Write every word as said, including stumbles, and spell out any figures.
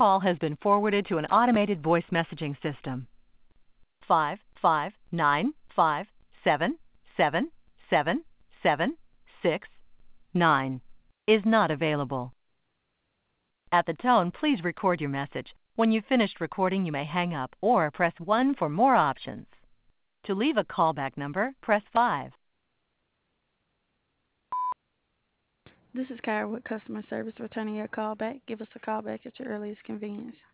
Call has been forwarded to an automated voice messaging system. Five five nine five seven seven seven seven six nine is not available. At the tone, please record your message. When you've finished recording, you may hang up or press one for more options. To leave a callback number, press five. This is Kyra with customer service returning your call back. Give us a call back at your earliest convenience.